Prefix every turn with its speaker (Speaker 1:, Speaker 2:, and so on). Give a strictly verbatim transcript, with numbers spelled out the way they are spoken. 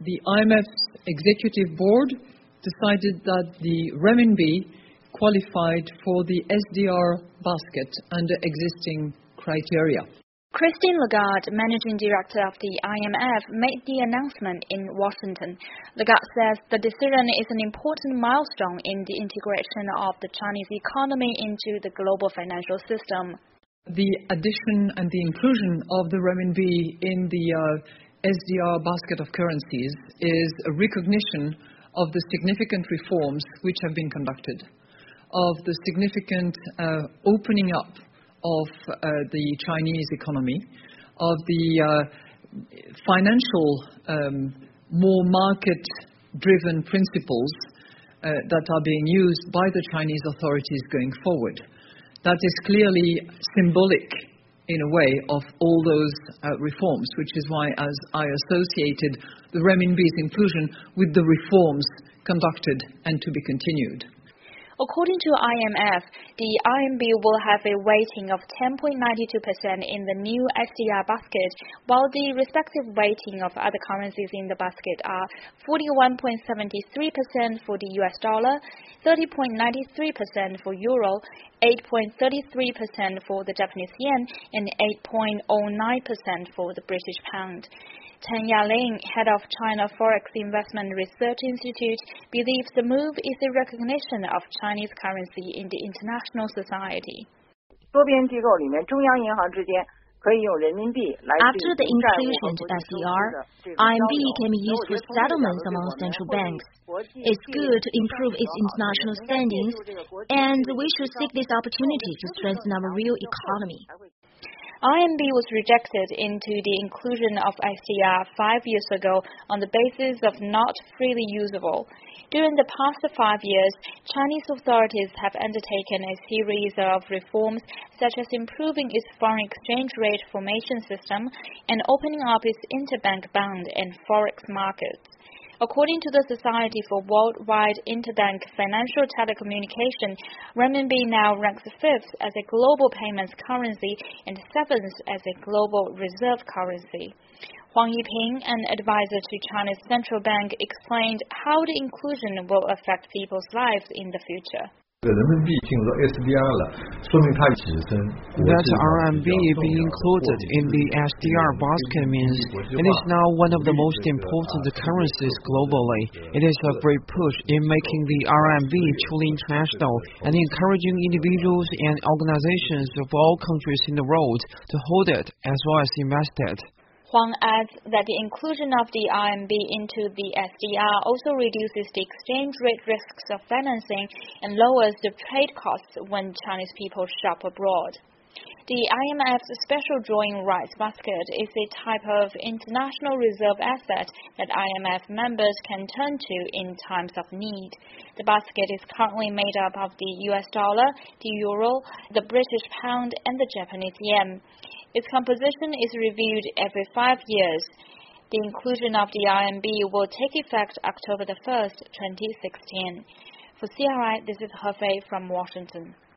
Speaker 1: the I M F's executive board decided that the renminbi qualified for the S D R basket under existing criteria.
Speaker 2: Christine Lagarde, Managing Director of the I M F, made the announcement in Washington. Lagarde says the decision is an important milestone in the integration of the Chinese economy into the global financial system.
Speaker 1: The addition and the inclusion of the renminbi in the uh, S D R basket of currencies is a recognition of the significant reforms which have been conducted, of the significant uh, opening up of uh, the Chinese economy, of the uh, financial, um, more market-driven principles uh, that are being used by the Chinese authorities going forward. That is clearly symbolic, in a way, of all those uh, reforms, which is why as I associated the renminbi's inclusion with the reforms conducted and to be continued.
Speaker 2: According to I M F, the R M B will have a weighting of ten point nine two percent in the new S D R basket, while the respective weighting of other currencies in the basket are forty-one point seven three percent for the U S dollar, thirty point nine three percent for euro, eight point three three percent for the Japanese yen, and eight point zero nine percent for the British pound. Tan Yaling, head of China Forex Investment Research Institute, believes the move is a recognition of Chinese currency in the international society.
Speaker 3: After the inclusion to S D R, R M B can be used for settlements among central banks. It's good to improve its international standings, and we should seek this opportunity to strengthen our real economy.
Speaker 2: R M B was rejected into the inclusion of S D R five years ago on the basis of not freely usable. During the past five years, Chinese authorities have undertaken a series of reforms such as improving its foreign exchange rate formation system and opening up its interbank bond and forex markets. According to the Society for Worldwide Interbank Financial Telecommunication, renminbi now ranks fifth as a global payments currency and seventh as a global reserve currency. Huang Yiping, an advisor to China's central bank, explained how the inclusion will affect people's lives in the future.
Speaker 4: That
Speaker 5: R M B being included in the S D R basket means it is now one of the most important currencies globally. It is a great push in making the R M B truly international and encouraging individuals and organizations of all countries in the world to hold it as well as invest it.
Speaker 2: Huang adds that the inclusion of the R M B into the S D R also reduces the exchange rate risks of financing and lowers the trade costs when Chinese people shop abroad. The I M F's special drawing rights basket is a type of international reserve asset that I M F members can turn to in times of need. The basket is currently made up of the U S dollar, the euro, the British pound, and the Japanese yen. Its composition is reviewed every five years. The inclusion of the R M B will take effect October the first, twenty sixteen. For C R I, this is He Fei from Washington.